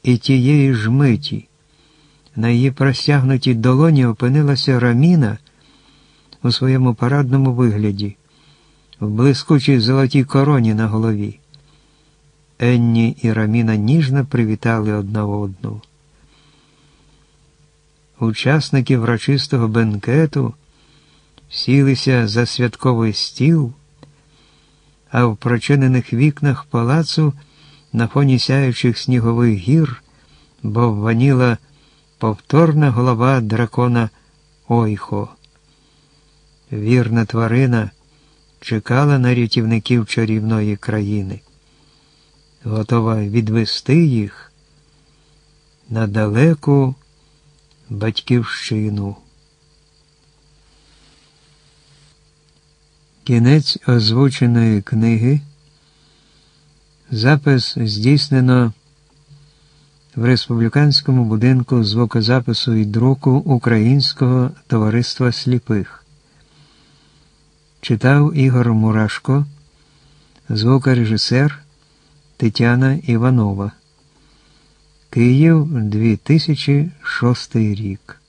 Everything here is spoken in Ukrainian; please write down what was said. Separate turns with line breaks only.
І тієї ж миті на її простягнутій долоні опинилася Раміна у своєму парадному вигляді, в блискучій золотій короні на голові. Енні і Раміна ніжно привітали одна одну. Учасники врочистого бенкету сілися за святковий стіл, а в прочинених вікнах палацу на фоні сяючих снігових гір бовваніла повторна голова дракона Ойхо. Вірна тварина чекала на рятівників чарівної країни, готова відвести їх на далеку батьківщину. Кінець озвученої книги. Запис здійснено в Республіканському будинку звукозапису і друку Українського товариства сліпих. Читав Ігор Мурашко, звукорежисер Тетяна Іванова. Київ, 2006 рік.